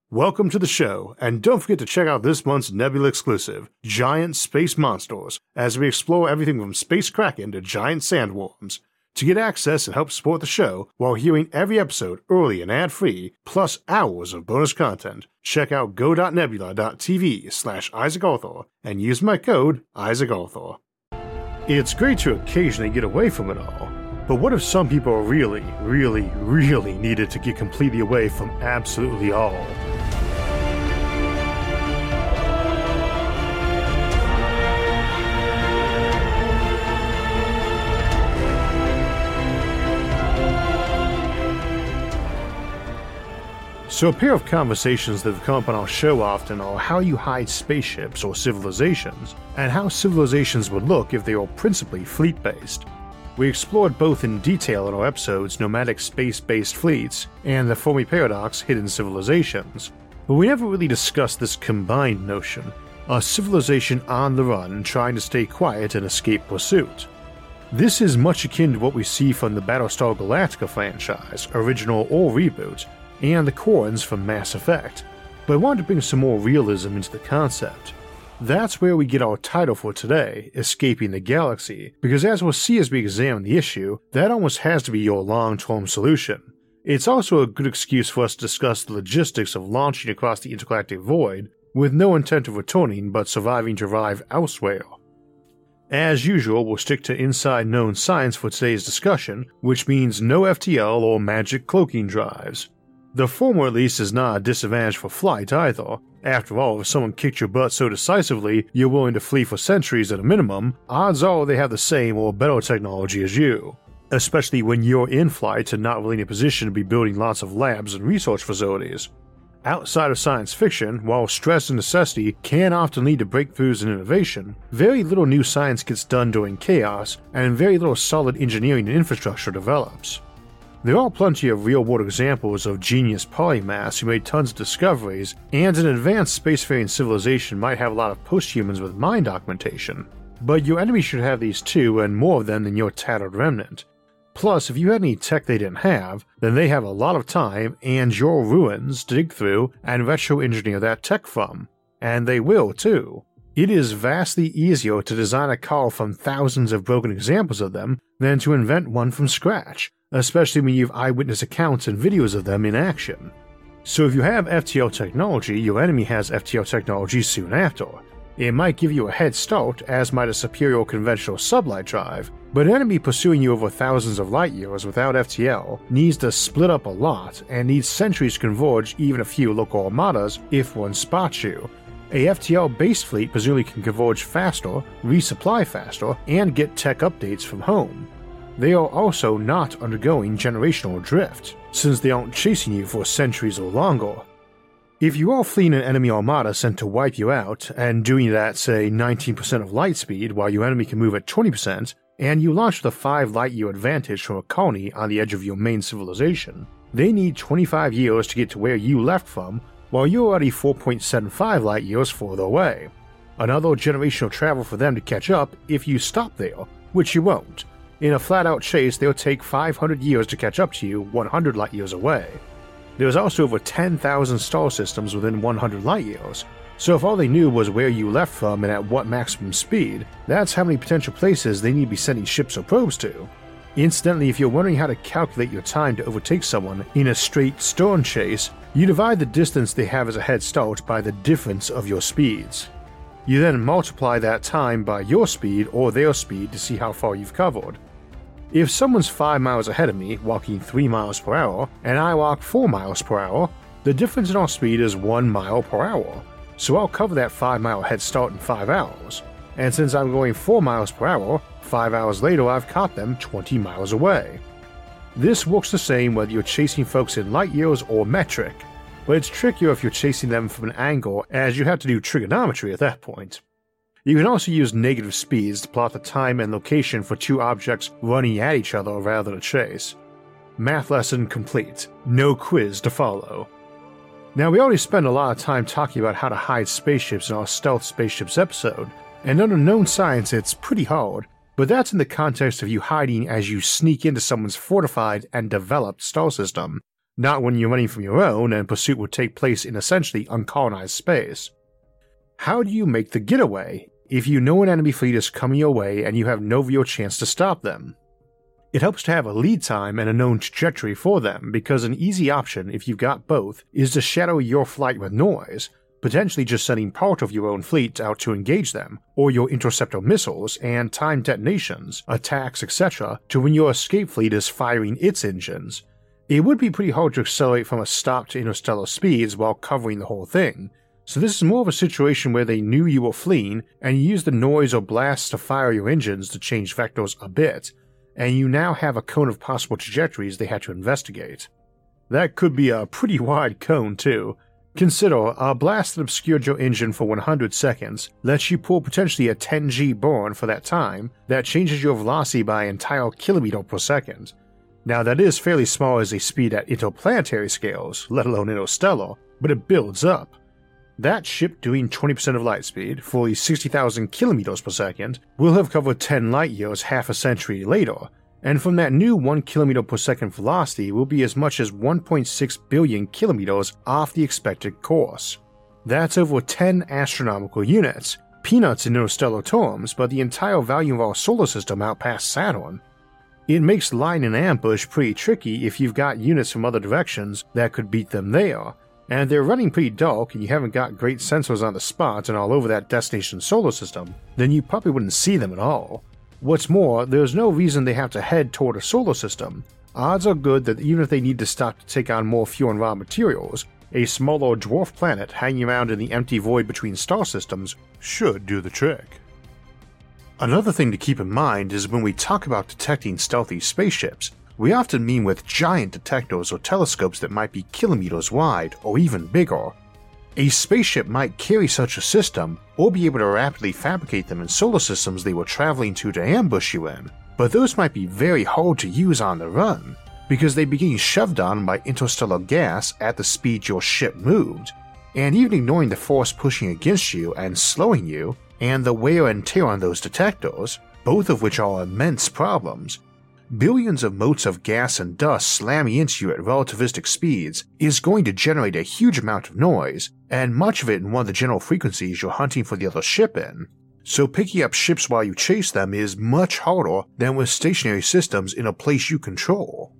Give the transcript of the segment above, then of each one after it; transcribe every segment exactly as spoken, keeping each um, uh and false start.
Welcome to the show, and don't forget to check out this month's Nebula exclusive, Giant Space Monsters, as we explore everything from space kraken to giant sandworms. To get access and help support the show while hearing every episode early and ad-free, plus hours of bonus content, check out go.nebula.tv slash Isaac Arthur and use my code Isaac Arthur. It's great to occasionally get away from it all, but what if some people really, really, really needed to get completely away from absolutely all? So a pair of conversations that have come up on our show often are how you hide spaceships or civilizations, and how civilizations would look if they were principally fleet-based. We explored both in detail in our episodes Nomadic Space-Based Fleets and the Fermi Paradox Hidden Civilizations, but we never really discussed this combined notion, a civilization on the run trying to stay quiet and escape pursuit. This is much akin to what we see from the Battlestar Galactica franchise, original or reboot, and the Quarrens from Mass Effect, but I wanted to bring some more realism into the concept. That's where we get our title for today, Escaping the Galaxy, because as we'll see as we examine the issue, that almost has to be your long-term solution. It's also a good excuse for us to discuss the logistics of launching across the intergalactic void, with no intent of returning but surviving to arrive elsewhere. As usual, we'll stick to inside known science for today's discussion, which means no F T L or magic cloaking drives. The former at least is not a disadvantage for flight either. After all, if someone kicked your butt so decisively you're willing to flee for centuries at a minimum, odds are they have the same or better technology as you. Especially when you're in flight and not really in a position to be building lots of labs and research facilities. Outside of science fiction, while stress and necessity can often lead to breakthroughs and innovation, very little new science gets done during chaos, and very little solid engineering and infrastructure develops. There are plenty of real-world examples of genius polymaths who made tons of discoveries, and an advanced spacefaring civilization might have a lot of posthumans with mind augmentation, but your enemy should have these too, and more of them than your tattered remnant. Plus, if you had any tech they didn't have, then they have a lot of time and your ruins to dig through and retro-engineer that tech from. And they will too. It is vastly easier to design a car from thousands of broken examples of them than to invent one from scratch, especially when you have eyewitness accounts and videos of them in action. So if you have F T L technology, your enemy has F T L technology soon after. It might give you a head start, as might a superior conventional sublight drive, but an enemy pursuing you over thousands of light years without F T L needs to split up a lot and needs centuries to converge even a few local armadas if one spots you. A F T L-based fleet presumably can converge faster, resupply faster, and get tech updates from home. They are also not undergoing generational drift, since they aren't chasing you for centuries or longer. If you are fleeing an enemy armada sent to wipe you out, and doing that at say nineteen percent of light speed while your enemy can move at twenty percent, and you launch with a five light year advantage from a colony on the edge of your main civilization, they need twenty-five years to get to where you left from, while you're already four point seven five light years further away. Another generational travel for them to catch up if you stop there, which you won't. In a flat-out chase, they'll take five hundred years to catch up to you one hundred light years away. There's also over ten thousand star systems within one hundred light years, so if all they knew was where you left from and at what maximum speed, that's how many potential places they need to be sending ships or probes to. Incidentally, if you're wondering how to calculate your time to overtake someone in a straight stern chase, you divide the distance they have as a head start by the difference of your speeds. You then multiply that time by your speed or their speed to see how far you've covered. If someone's five miles ahead of me, walking three miles per hour, and I walk four miles per hour, the difference in our speed is one mile per hour, so I'll cover that five mile head start in five hours, and since I'm going four miles per hour, five hours later I've caught them twenty miles away. This works the same whether you're chasing folks in light years or metric, but it's trickier if you're chasing them from an angle, as you have to do trigonometry at that point. You can also use negative speeds to plot the time and location for two objects running at each other rather than a chase. Math lesson complete. No quiz to follow. Now, we already spent a lot of time talking about how to hide spaceships in our Stealth Spaceships episode, and under known science it's pretty hard, but that's in the context of you hiding as you sneak into someone's fortified and developed star system, not when you're running from your own and pursuit will take place in essentially uncolonized space. How do you make the getaway if you know an enemy fleet is coming your way and you have no real chance to stop them? It helps to have a lead time and a known trajectory for them, because an easy option if you've got both is to shadow your flight with noise, potentially just sending part of your own fleet out to engage them, or your interceptor missiles and time detonations, attacks, et cetera to when your escape fleet is firing its engines. It would be pretty hard to accelerate from a stop to interstellar speeds while covering the whole thing, so this is more of a situation where they knew you were fleeing and you used the noise or blasts to fire your engines to change vectors a bit, and you now have a cone of possible trajectories they had to investigate. That could be a pretty wide cone too. Consider a blast that obscured your engine for one hundred seconds lets you pull potentially a ten G burn for that time that changes your velocity by an entire kilometer per second. Now that is fairly small as a speed at interplanetary scales, let alone interstellar, but it builds up. That ship doing twenty percent of light speed, fully sixty thousand kilometers per second, will have covered ten light years half a century later, and from that new one kilometer per second velocity will be as much as one point six billion kilometers off the expected course. That's over ten astronomical units, peanuts in interstellar terms, but the entire value of our solar system out past Saturn. It makes lying in ambush pretty tricky if you've got units from other directions that could beat them there, and they're running pretty dark and you haven't got great sensors on the spot and all over that destination solar system, then you probably wouldn't see them at all. What's more, there's no reason they have to head toward a solar system. Odds are good that even if they need to stop to take on more fuel and raw materials, a smaller dwarf planet hanging around in the empty void between star systems should do the trick. Another thing to keep in mind is when we talk about detecting stealthy spaceships, we often mean with giant detectors or telescopes that might be kilometers wide or even bigger. A spaceship might carry such a system or be able to rapidly fabricate them in solar systems they were traveling to to ambush you in, but those might be very hard to use on the run, because they begin shoved on by interstellar gas at the speed your ship moved, and even ignoring the force pushing against you and slowing you, and the wear and tear on those detectors, both of which are immense problems, billions of motes of gas and dust slamming into you at relativistic speeds is going to generate a huge amount of noise, and much of it in one of the general frequencies you're hunting for the other ship in. So picking up ships while you chase them is much harder than with stationary systems in a place you control.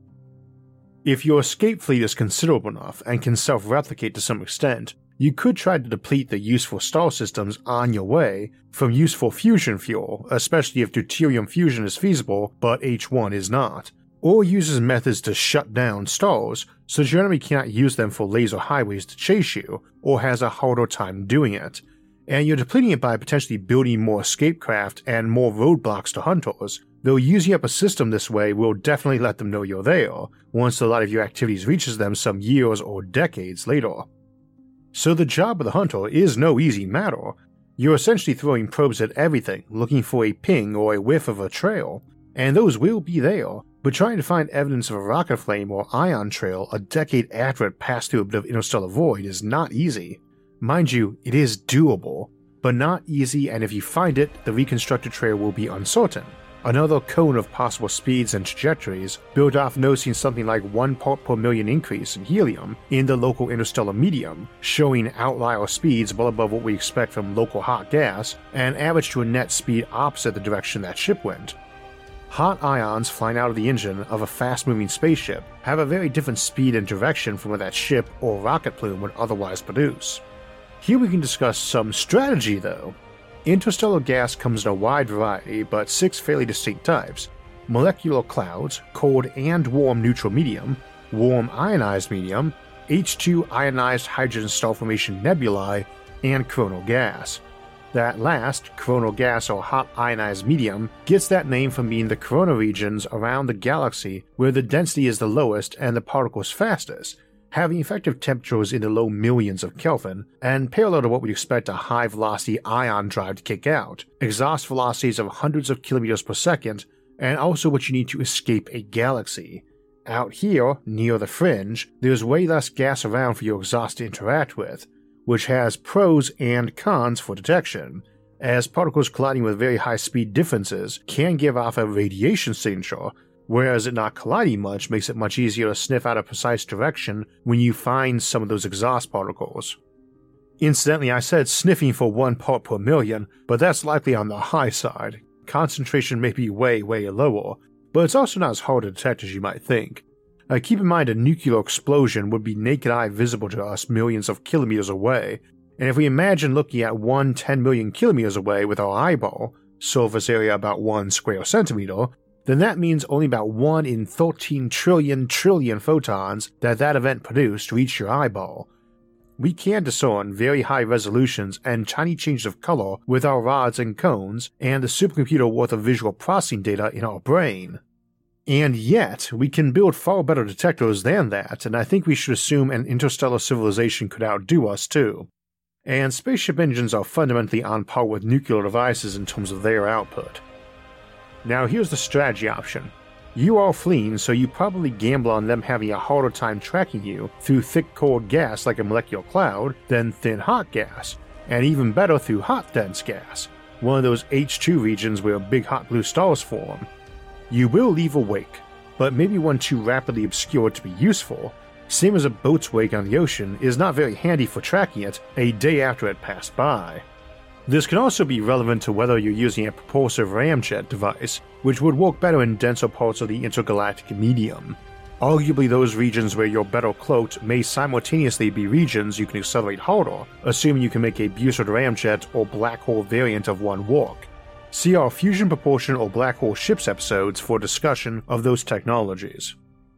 If your escape fleet is considerable enough and can self-replicate to some extent, you could try to deplete the useful star systems on your way from useful fusion fuel, especially if deuterium fusion is feasible but H one is not, or uses methods to shut down stars so your enemy cannot use them for laser highways to chase you, or has a harder time doing it, and you're depleting it by potentially building more escape craft and more roadblocks to hunters, though using up a system this way will definitely let them know you're there, once the light of your activities reaches them some years or decades later. So the job of the hunter is no easy matter. You're essentially throwing probes at everything, looking for a ping or a whiff of a trail, and those will be there, but trying to find evidence of a rocket flame or ion trail a decade after it passed through a bit of interstellar void is not easy. Mind you, it is doable, but not easy, and if you find it, the reconstructed trail will be uncertain. Another cone of possible speeds and trajectories, built off noticing something like one part per million increase in helium in the local interstellar medium, showing outlier speeds well above what we expect from local hot gas, and average to a net speed opposite the direction that ship went. Hot ions flying out of the engine of a fast-moving spaceship have a very different speed and direction from what that ship or rocket plume would otherwise produce. Here we can discuss some strategy though. Interstellar gas comes in a wide variety, but six fairly distinct types: molecular clouds, cold and warm neutral medium, warm ionized medium, H two ionized hydrogen star formation nebulae, and coronal gas. That last, coronal gas or hot ionized medium, gets that name from being the corona regions around the galaxy where the density is the lowest and the particles fastest, having effective temperatures in the low millions of Kelvin, and parallel to what we'd expect a high-velocity ion drive to kick out, exhaust velocities of hundreds of kilometers per second, and also what you need to escape a galaxy. Out here, near the fringe, there's way less gas around for your exhaust to interact with, which has pros and cons for detection, as particles colliding with very high speed differences can give off a radiation signature, whereas it not colliding much makes it much easier to sniff out a precise direction when you find some of those exhaust particles. Incidentally, I said sniffing for one part per million, but that's likely on the high side. Concentration may be way, way lower, but it's also not as hard to detect as you might think. Uh, keep in mind a nuclear explosion would be naked eye visible to us millions of kilometers away, and if we imagine looking at one ten million kilometers away with our eyeball, surface area about one square centimeter, then that means only about one in thirteen trillion trillion photons that that event produced reach your eyeball. We can discern very high resolutions and tiny changes of color with our rods and cones and the supercomputer worth of visual processing data in our brain. And yet, we can build far better detectors than that, and I think we should assume an interstellar civilization could outdo us too. And spaceship engines are fundamentally on par with nuclear devices in terms of their output. Now here's the strategy option. You are fleeing, so you probably gamble on them having a harder time tracking you through thick cold gas like a molecular cloud than thin hot gas, and even better through hot dense gas, one of those H two regions where big hot blue stars form. You will leave a wake, but maybe one too rapidly obscured to be useful, same as a boat's wake on the ocean is not very handy for tracking it a day after it passed by. This can also be relevant to whether you're using a propulsive ramjet device, which would work better in denser parts of the intergalactic medium. Arguably those regions where you're better cloaked may simultaneously be regions you can accelerate harder, assuming you can make a Bussard ramjet or black hole variant of one work. See our fusion propulsion or black hole ships episodes for discussion of those technologies.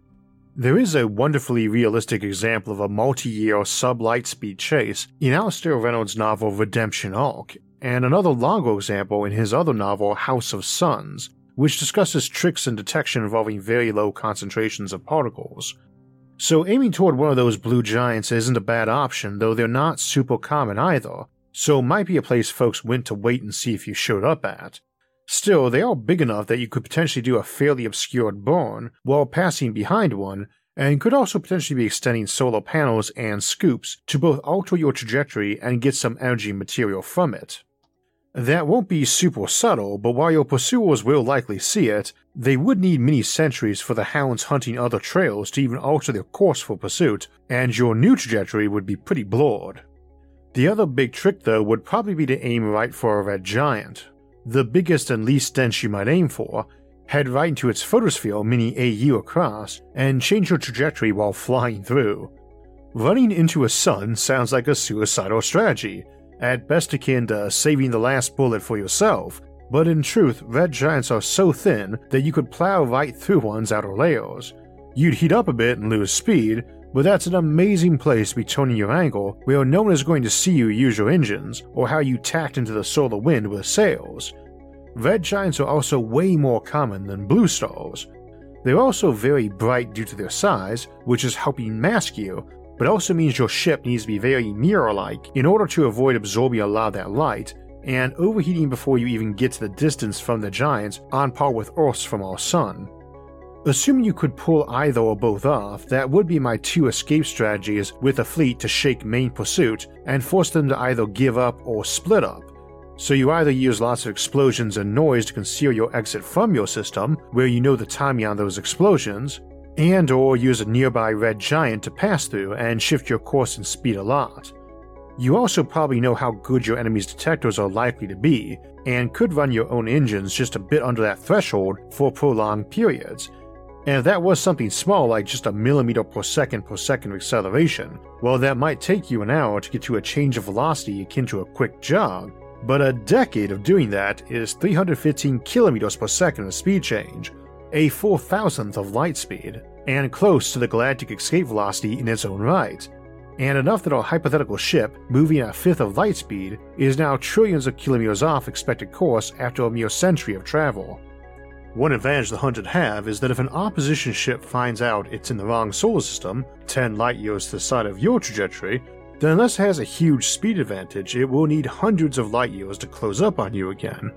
There is a wonderfully realistic example of a multi-year sub-light-speed chase in Alastair Reynolds' novel Redemption Arc, and another longer example in his other novel House of Suns, which discusses tricks in detection involving very low concentrations of particles. So aiming toward one of those blue giants isn't a bad option, though they're not super common either, so might be a place folks went to wait and see if you showed up at. Still, they are big enough that you could potentially do a fairly obscured burn while passing behind one, and could also potentially be extending solar panels and scoops to both alter your trajectory and get some energy material from it. That won't be super subtle, but while your pursuers will likely see it, they would need many centuries for the hounds hunting other trails to even alter their course for pursuit, and your new trajectory would be pretty blurred. The other big trick though would probably be to aim right for a red giant. The biggest and least dense you might aim for, head right into its photosphere mini A U across, and change your trajectory while flying through. Running into a sun sounds like a suicidal strategy, at best akin to saving the last bullet for yourself, but in truth red giants are so thin that you could plow right through one's outer layers. You'd heat up a bit and lose speed, but that's an amazing place to be turning your angle where no one is going to see you use your engines or how you tacked into the solar wind with sails. Red giants are also way more common than blue stars. They're also very bright due to their size, which is helping mask you, but also means your ship needs to be very mirror-like in order to avoid absorbing a lot of that light and overheating before you even get to the distance from the giants on par with Earth's from our sun. Assuming you could pull either or both off, that would be my two escape strategies with a fleet to shake main pursuit and force them to either give up or split up. So you either use lots of explosions and noise to conceal your exit from your system, where you know the timing on those explosions, and or use a nearby red giant to pass through and shift your course and speed a lot. You also probably know how good your enemy's detectors are likely to be, and could run your own engines just a bit under that threshold for prolonged periods. And if that was something small like just a millimeter per second per second acceleration, well that might take you an hour to get to a change of velocity akin to a quick jog, but a decade of doing that is three hundred fifteen kilometers per second of speed change, a four thousandth of light speed, and close to the galactic escape velocity in its own right, and enough that our hypothetical ship, moving at a fifth of light speed, is now trillions of kilometers off expected course after a mere century of travel. One advantage the hunted have is that if an opposition ship finds out it's in the wrong solar system, ten light years to the side of your trajectory, then unless it has a huge speed advantage, it will need hundreds of light years to close up on you again.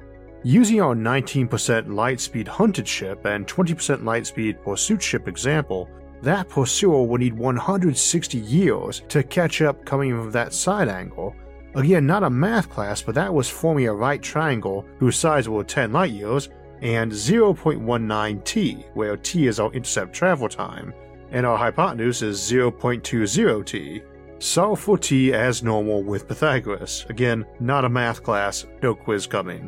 Using our nineteen percent light speed hunted ship and twenty percent light speed pursuit ship example, that pursuer will need one hundred sixty years to catch up coming from that side angle. Again, not a math class, but that was forming a right triangle whose sides were ten light years, and zero point one nine T, where T is our intercept travel time, and our hypotenuse is zero point two zero T. Solve for T as normal with Pythagoras. Again, not a math class, no quiz coming.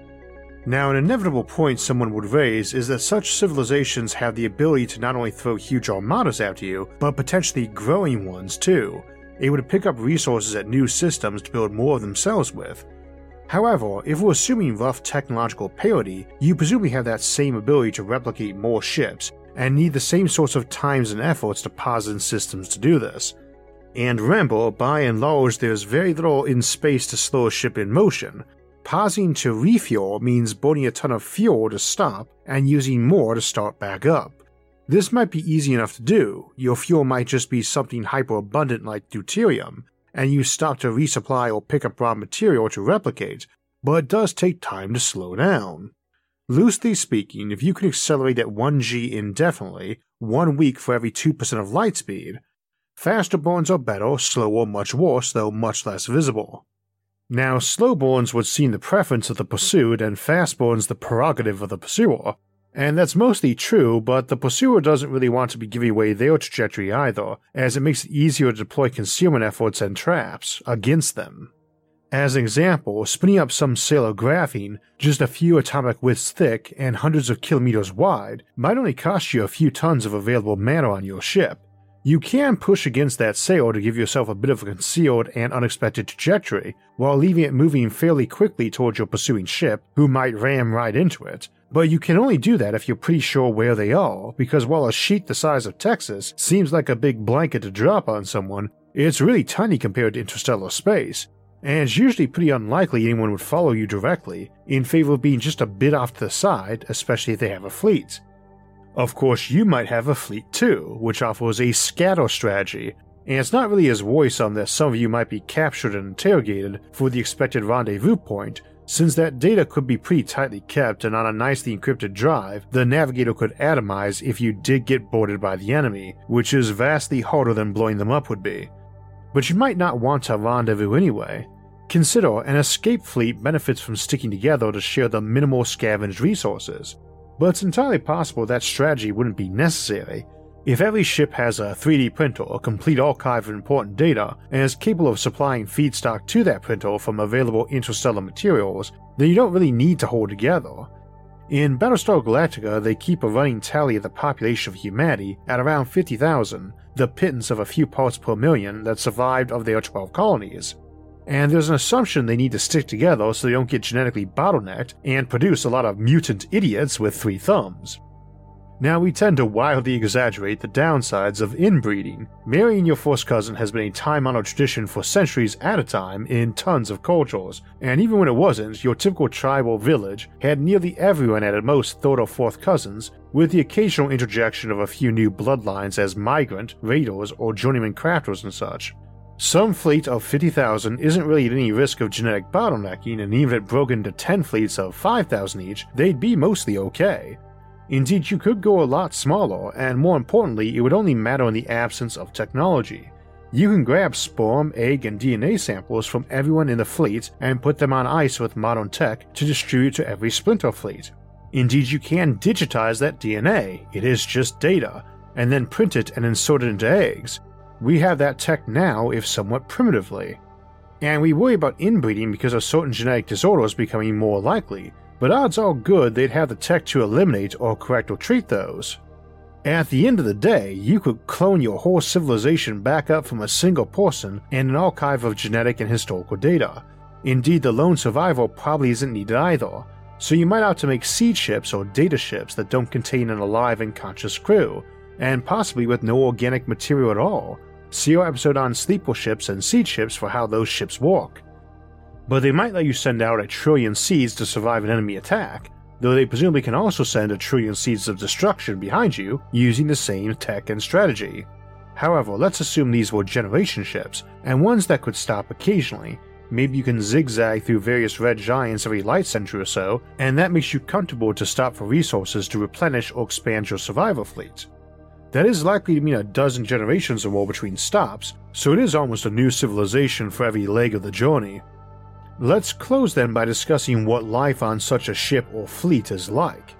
Now, an inevitable point someone would raise is that such civilizations have the ability to not only throw huge armadas after you, but potentially growing ones too, able to pick up resources at new systems to build more of themselves with. However, if we're assuming rough technological parity, you presumably have that same ability to replicate more ships, and need the same sorts of times and efforts to posit systems to do this. And remember, by and large there's very little in space to slow a ship in motion. Pausing to refuel means burning a ton of fuel to stop and using more to start back up. This might be easy enough to do, your fuel might just be something hyper-abundant like deuterium, and you stop to resupply or pick up raw material to replicate, but it does take time to slow down. Loosely speaking, if you can accelerate at one G indefinitely, one week for every two percent of light speed, faster burns are better, slower much worse, though much less visible. Now, slow burns would seem the preference of the pursued and fast burns the prerogative of the pursuer, and that's mostly true, but the pursuer doesn't really want to be giving away their trajectory either, as it makes it easier to deploy concealment efforts and traps against them. As an example, spinning up some sail of graphene, just a few atomic widths thick and hundreds of kilometers wide, might only cost you a few tons of available matter on your ship. You can push against that sail to give yourself a bit of a concealed and unexpected trajectory, while leaving it moving fairly quickly towards your pursuing ship, who might ram right into it. But you can only do that if you're pretty sure where they are, because while a sheet the size of Texas seems like a big blanket to drop on someone, it's really tiny compared to interstellar space, and it's usually pretty unlikely anyone would follow you directly, in favor of being just a bit off to the side, especially if they have a fleet. Of course, you might have a fleet too, which offers a scatter strategy, and it's not really as worrisome that some of you might be captured and interrogated for the expected rendezvous point, since that data could be pretty tightly kept and on a nicely encrypted drive the navigator could atomize if you did get boarded by the enemy, which is vastly harder than blowing them up would be. But you might not want to rendezvous anyway. Consider an escape fleet benefits from sticking together to share the minimal scavenged resources. But it's entirely possible that strategy wouldn't be necessary. If every ship has a three D printer, a complete archive of important data, and is capable of supplying feedstock to that printer from available interstellar materials, then you don't really need to hold together. In Battlestar Galactica, they keep a running tally of the population of humanity at around fifty thousand, the pittance of a few parts per million that survived of their twelve colonies. And there's an assumption they need to stick together so they don't get genetically bottlenecked and produce a lot of mutant idiots with three thumbs. Now, we tend to wildly exaggerate the downsides of inbreeding. Marrying your first cousin has been a time-honored tradition for centuries at a time in tons of cultures, and even when it wasn't, your typical tribe or village had nearly everyone at at most third or fourth cousins, with the occasional interjection of a few new bloodlines as migrant, raiders, or journeyman crafters and such. Some fleet of fifty thousand isn't really at any risk of genetic bottlenecking, and even if it broke into ten fleets of five thousand each, they'd be mostly okay. Indeed, you could go a lot smaller, and more importantly, it would only matter in the absence of technology. You can grab sperm, egg, and D N A samples from everyone in the fleet and put them on ice with modern tech to distribute to every splinter fleet. Indeed, you can digitize that D N A, it is just data, and then print it and insert it into eggs. We have that tech now, if somewhat primitively. And we worry about inbreeding because of certain genetic disorders becoming more likely, but odds are good they'd have the tech to eliminate or correct or treat those. At the end of the day, you could clone your whole civilization back up from a single person and an archive of genetic and historical data. Indeed, the lone survival probably isn't needed either, so you might have to make seed ships or data ships that don't contain an alive and conscious crew, and possibly with no organic material at all. See our episode on sleeper ships and seed ships for how those ships work. But they might let you send out a trillion seeds to survive an enemy attack, though they presumably can also send a trillion seeds of destruction behind you using the same tech and strategy. However, let's assume these were generation ships, and ones that could stop occasionally. Maybe you can zigzag through various red giants every light century or so, and that makes you comfortable to stop for resources to replenish or expand your survivor fleet. That is likely to mean a dozen generations or more between stops, so it is almost a new civilization for every leg of the journey. Let's close then by discussing what life on such a ship or fleet is like.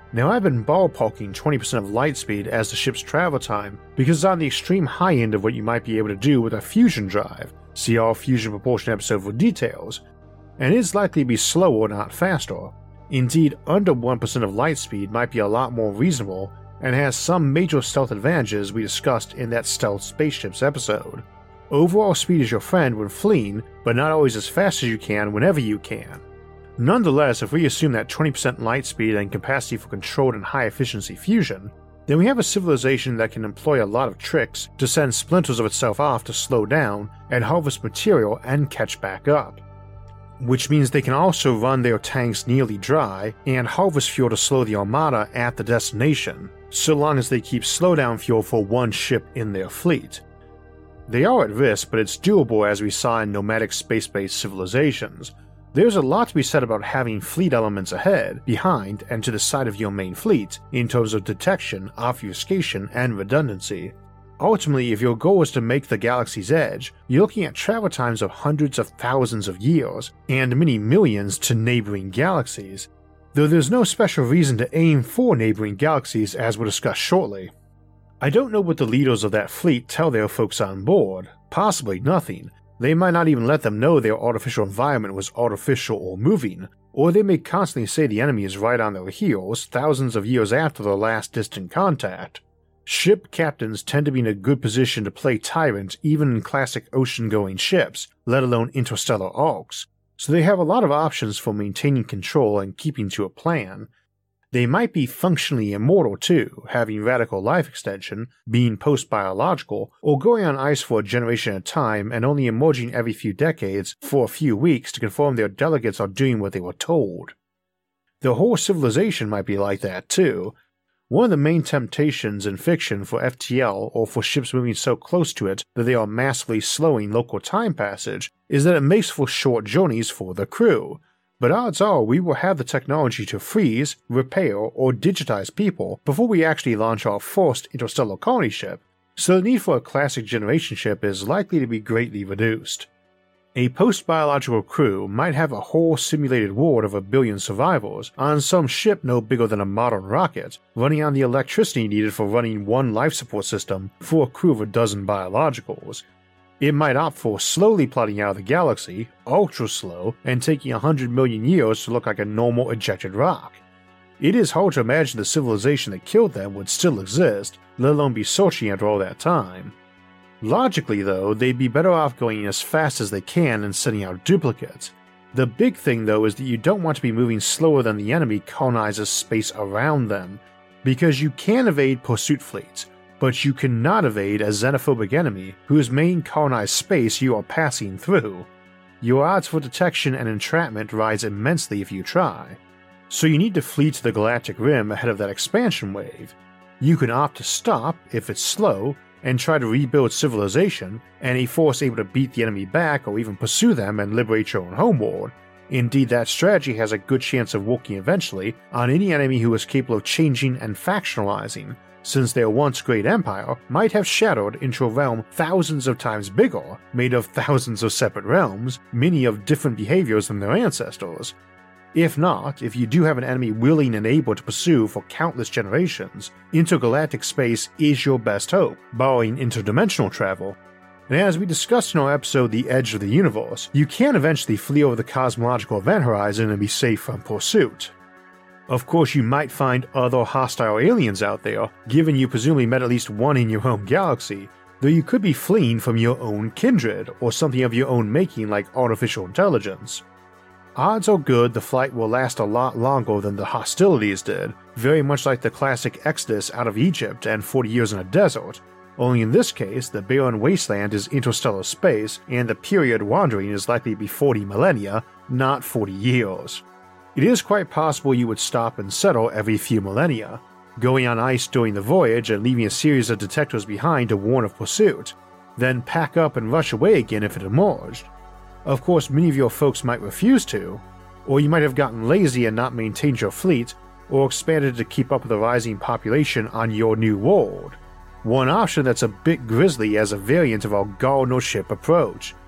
Now I've been ballparking twenty percent of light speed as the ship's travel time because it's on the extreme high end of what you might be able to do with a fusion drive, see our fusion propulsion episode for details, and is likely to be slower not faster. Indeed, under one percent of light speed might be a lot more reasonable and has some major stealth advantages we discussed in that stealth spaceships episode. Overall speed is your friend when fleeing, but not always as fast as you can whenever you can. Nonetheless, if we assume that twenty percent light speed and capacity for controlled and high-efficiency fusion, then we have a civilization that can employ a lot of tricks to send splinters of itself off to slow down and harvest material and catch back up. Which means they can also run their tanks nearly dry and harvest fuel to slow the armada at the destination, so long as they keep slowdown fuel for one ship in their fleet. They are at risk, but it's doable as we saw in nomadic space-based civilizations. There's a lot to be said about having fleet elements ahead, behind, and to the side of your main fleet in terms of detection, obfuscation, and redundancy. Ultimately, if your goal is to make the galaxy's edge, you're looking at travel times of hundreds of thousands of years, and many millions to neighboring galaxies, though there's no special reason to aim for neighboring galaxies as we'll discuss shortly. I don't know what the leaders of that fleet tell their folks on board, possibly nothing. They might not even let them know their artificial environment was artificial or moving, or they may constantly say the enemy is right on their heels thousands of years after their last distant contact. Ship captains tend to be in a good position to play tyrant even in classic ocean-going ships, let alone interstellar arcs, so they have a lot of options for maintaining control and keeping to a plan. They might be functionally immortal too, having radical life extension, being post-biological, or going on ice for a generation at a time and only emerging every few decades for a few weeks to confirm their delegates are doing what they were told. The whole civilization might be like that too. One of the main temptations in fiction for F T L or for ships moving so close to it that they are massively slowing local time passage is that it makes for short journeys for the crew. But odds are we will have the technology to freeze, repair, or digitize people before we actually launch our first interstellar colony ship, so the need for a classic generation ship is likely to be greatly reduced. A post-biological crew might have a whole simulated world of a billion survivors on some ship no bigger than a modern rocket, running on the electricity needed for running one life support system for a crew of a dozen biologicals. It might opt for slowly plotting out of the galaxy, ultra slow, and taking one hundred million years to look like a normal ejected rock. It is hard to imagine the civilization that killed them would still exist, let alone be searching after all that time. Logically though, they'd be better off going as fast as they can and sending out duplicates. The big thing though is that you don't want to be moving slower than the enemy colonizes space around them, because you can evade pursuit fleets, but you cannot evade a xenophobic enemy whose main colonized space you are passing through. Your odds for detection and entrapment rise immensely if you try, so you need to flee to the galactic rim ahead of that expansion wave. You can opt to stop if it's slow and try to rebuild civilization and a force able to beat the enemy back or even pursue them and liberate your own homeworld. Indeed, that strategy has a good chance of working eventually on any enemy who is capable of changing and factionalizing, since their once great empire might have shattered into a realm thousands of times bigger, made of thousands of separate realms, many of different behaviors than their ancestors. If not, if you do have an enemy willing and able to pursue for countless generations, intergalactic space is your best hope, barring interdimensional travel. And as we discussed in our episode The Edge of the Universe, you can eventually flee over the cosmological event horizon and be safe from pursuit. Of course, you might find other hostile aliens out there, given you presumably met at least one in your home galaxy, though you could be fleeing from your own kindred, or something of your own making like artificial intelligence. Odds are good the flight will last a lot longer than the hostilities did, very much like the classic Exodus out of Egypt and forty years in a desert, only in this case the barren wasteland is interstellar space and the period wandering is likely to be forty millennia, not forty years. It is quite possible you would stop and settle every few millennia, going on ice during the voyage and leaving a series of detectors behind to warn of pursuit, then pack up and rush away again if it emerged. Of course, many of your folks might refuse to, or you might have gotten lazy and not maintained your fleet, or expanded to keep up with the rising population on your new world. One option that's a bit grisly as a variant of our Garner ship approach.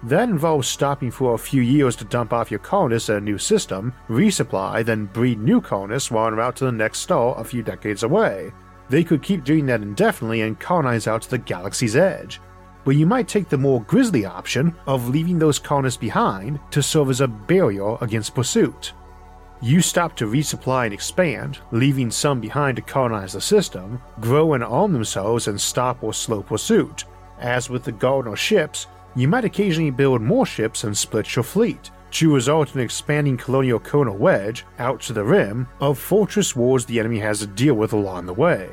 That involves stopping for a few years to dump off your colonists at a new system, resupply, then breed new colonists while en route to the next star a few decades away. They could keep doing that indefinitely and colonize out to the galaxy's edge. But you might take the more grisly option of leaving those colonists behind to serve as a barrier against pursuit. You stop to resupply and expand, leaving some behind to colonize the system, grow and arm themselves and stop or slow pursuit. As with the Gardener ships, you might occasionally build more ships and split your fleet, to result in an expanding colonial cone or wedge out to the rim of fortress wars the enemy has to deal with along the way.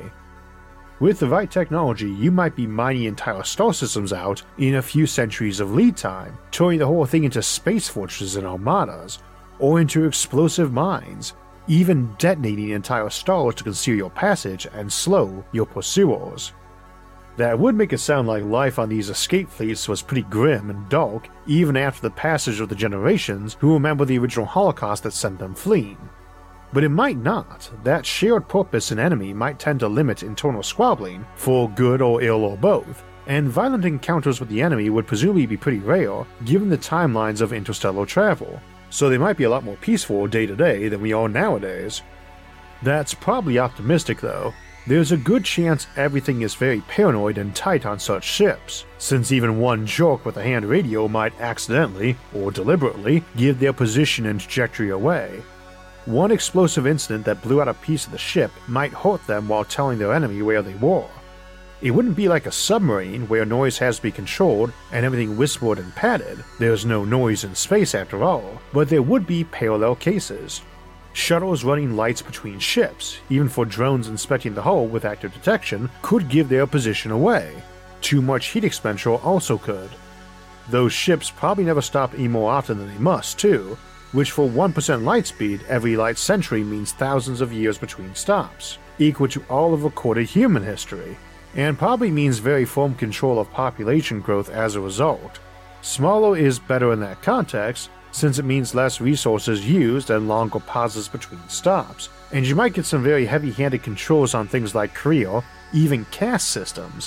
With the right technology, you might be mining entire star systems out in a few centuries of lead time, turning the whole thing into space fortresses and armadas, or into explosive mines, even detonating entire stars to conceal your passage and slow your pursuers. That would make it sound like life on these escape fleets was pretty grim and dark even after the passage of the generations who remember the original Holocaust that sent them fleeing. But it might not. That shared purpose in enemy might tend to limit internal squabbling, for good or ill or both, and violent encounters with the enemy would presumably be pretty rare given the timelines of interstellar travel, so they might be a lot more peaceful day to day than we are nowadays. That's probably optimistic though. There's a good chance everything is very paranoid and tight on such ships, since even one jerk with a hand radio might accidentally, or deliberately, give their position and trajectory away. One explosive incident that blew out a piece of the ship might hurt them while telling their enemy where they were. It wouldn't be like a submarine where noise has to be controlled and everything whispered and padded. There's no noise in space after all, but there would be parallel cases. Shuttles running lights between ships, even for drones inspecting the hull with active detection, could give their position away. Too much heat expenditure also could. Those ships probably never stop any more often than they must, too, which for one percent light speed every light century means thousands of years between stops, equal to all of recorded human history, and probably means very firm control of population growth as a result. Smaller is better in that context, since it means less resources used and longer pauses between stops, and you might get some very heavy-handed controls on things like career, even caste systems.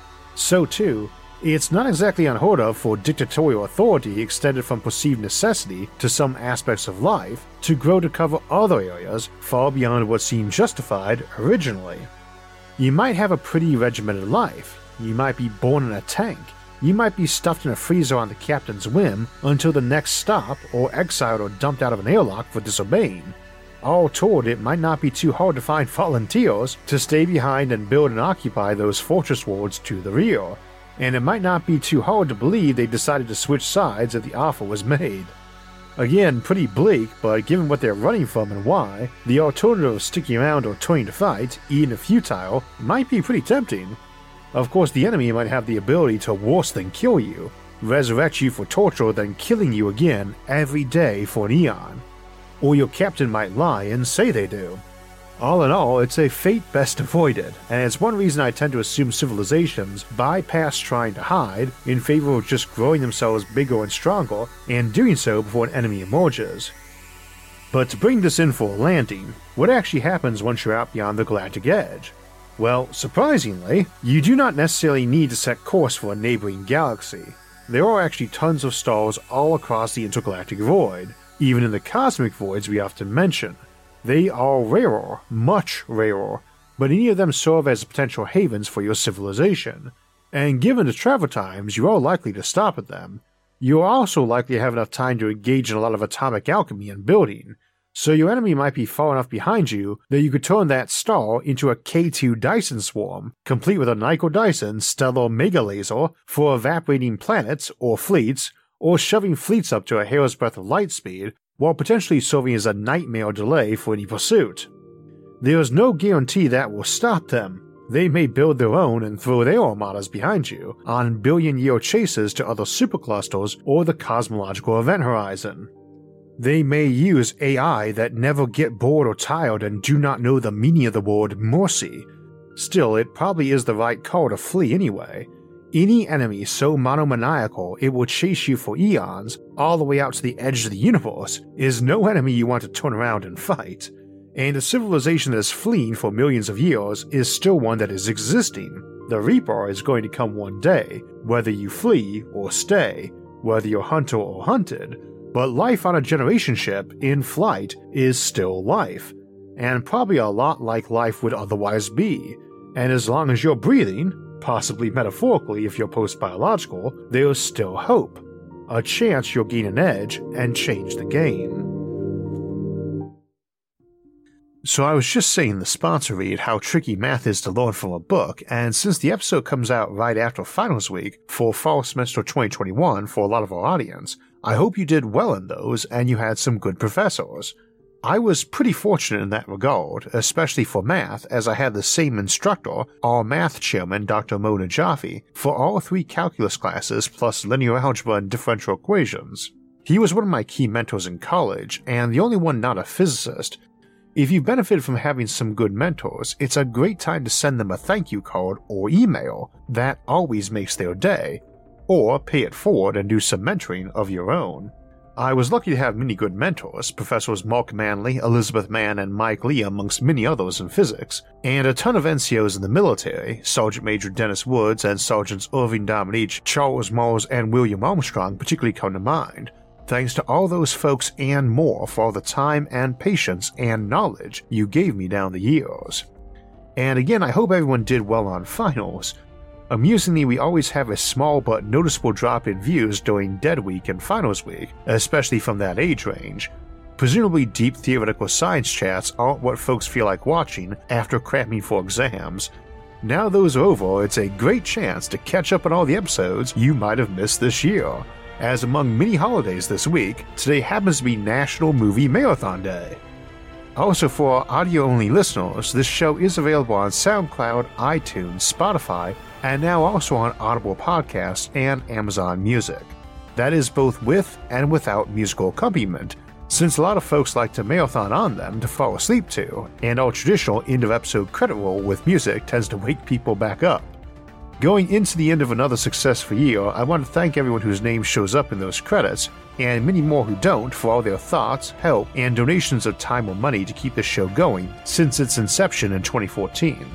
So too, it's not exactly unheard of for dictatorial authority extended from perceived necessity to some aspects of life to grow to cover other areas far beyond what seemed justified originally. You might have a pretty regimented life, you might be born in a tank, you might be stuffed in a freezer on the captain's whim until the next stop, or exiled or dumped out of an airlock for disobeying. All told, it might not be too hard to find volunteers to stay behind and build and occupy those fortress wards to the rear, and it might not be too hard to believe they decided to switch sides if the offer was made. Again, pretty bleak, but given what they're running from and why, the alternative of sticking around or turning to fight, even if futile, might be pretty tempting. Of course, the enemy might have the ability to worse than kill you, resurrect you for torture, then killing you again every day for an eon. Or your captain might lie and say they do. All in all, it's a fate best avoided, and it's one reason I tend to assume civilizations bypass trying to hide in favor of just growing themselves bigger and stronger, and doing so before an enemy emerges. But to bring this in for a landing, what actually happens once you're out beyond the galactic edge? Well, surprisingly, you do not necessarily need to set course for a neighboring galaxy. There are actually tons of stars all across the intergalactic void, even in the cosmic voids we often mention. They are rarer, much rarer, but any of them serve as potential havens for your civilization, and given the travel times you are likely to stop at them, you are also likely to have enough time to engage in a lot of atomic alchemy and building, so your enemy might be far enough behind you that you could turn that star into a K two Dyson swarm, complete with a Nico Dyson stellar mega laser for evaporating planets or fleets, or shoving fleets up to a hair's breadth of light speed, while potentially serving as a nightmare delay for any pursuit. There is no guarantee that will stop them. They may build their own and throw their armadas behind you on billion-year chases to other superclusters or the cosmological event horizon. They may use A I that never get bored or tired and do not know the meaning of the word mercy. Still, it probably is the right call to flee anyway. Any enemy so monomaniacal it will chase you for eons, all the way out to the edge of the universe, is no enemy you want to turn around and fight. And a civilization that is fleeing for millions of years is still one that is existing. The Reaper is going to come one day, whether you flee or stay. whether you're hunter or hunted, but life on a generation ship in flight is still life, and probably a lot like life would otherwise be, and as long as you're breathing, possibly metaphorically if you're post-biological, there's still hope, a chance you'll gain an edge and change the game. So I was just saying the sponsor read how tricky math is to learn from a book, and since the episode comes out right after finals week for fall semester twenty twenty-one for a lot of our audience, I hope you did well in those and you had some good professors. I was pretty fortunate in that regard, especially for math, as I had the same instructor, our math chairman Doctor Mona Jaffe, for all three calculus classes plus linear algebra and differential equations. He was one of my key mentors in college, and the only one not a physicist. If you've benefited from having some good mentors, it's a great time to send them a thank you card or email. That always makes their day. Or pay it forward and do some mentoring of your own. I was lucky to have many good mentors, Professors Mark Manley, Elizabeth Mann, and Mike Lee amongst many others in physics, and a ton of N C Os in the military, Sergeant Major Dennis Woods and Sergeants Irving Dominique, Charles Mars, and William Armstrong particularly come to mind. Thanks to all those folks and more for all the time and patience and knowledge you gave me down the years. And again, I hope everyone did well on finals. Amusingly, we always have a small but noticeable drop in views during Dead Week and Finals Week, especially from that age range. Presumably deep theoretical science chats aren't what folks feel like watching after cramming for exams. Now those are over, it's a great chance to catch up on all the episodes you might have missed this year. As among many holidays this week, today happens to be National Movie Marathon Day. Also, for our audio-only listeners, this show is available on SoundCloud, iTunes, Spotify, and now also on Audible Podcasts and Amazon Music. That is both with and without musical accompaniment, since a lot of folks like to marathon on them to fall asleep to, and our traditional end-of-episode credit roll with music tends to wake people back up. Going into the end of another successful year, I want to thank everyone whose name shows up in those credits, and many more who don't for all their thoughts, help, and donations of time or money to keep the show going since its inception in twenty fourteen.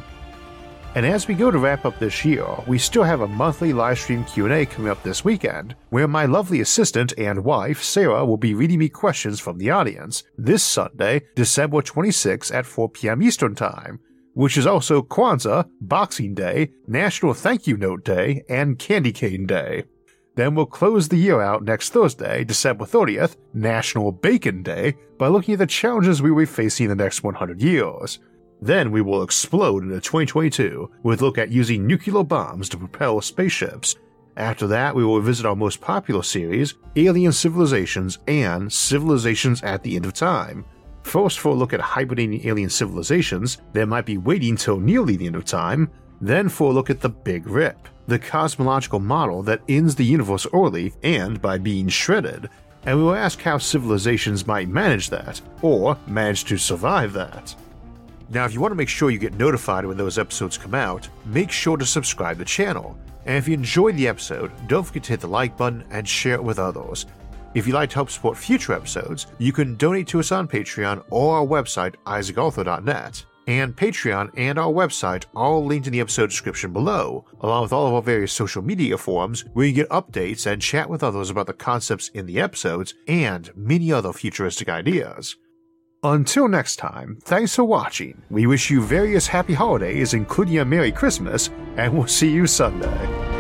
And as we go to wrap up this year, we still have a monthly livestream Q and A coming up this weekend, where my lovely assistant and wife, Sarah, will be reading me questions from the audience this Sunday, December twenty-sixth at four p.m. Eastern Time, which is also Kwanzaa, Boxing Day, National Thank You Note Day, and Candy Cane Day. Then we'll close the year out next Thursday, December thirtieth, National Bacon Day, by looking at the challenges we will be facing in the next one hundred years. Then we will explode into twenty twenty-two with a look at using nuclear bombs to propel spaceships. After that, we will revisit our most popular series, Alien Civilizations and Civilizations at the End of Time. First for a look at hibernating alien civilizations that might be waiting till nearly the end of time, then for a look at the Big Rip, the cosmological model that ends the universe early and by being shredded, and we will ask how civilizations might manage that, or manage to survive that. Now, if you want to make sure you get notified when those episodes come out, make sure to subscribe to the channel, and if you enjoyed the episode, don't forget to hit the like button and share it with others. If you'd like to help support future episodes, you can donate to us on Patreon or our website, isaac arthur dot net. And Patreon and our website are all linked in the episode description below, along with all of our various social media forums where you get updates and chat with others about the concepts in the episodes and many other futuristic ideas. Until next time, thanks for watching, we wish you various happy holidays including a Merry Christmas, and we'll see you Sunday.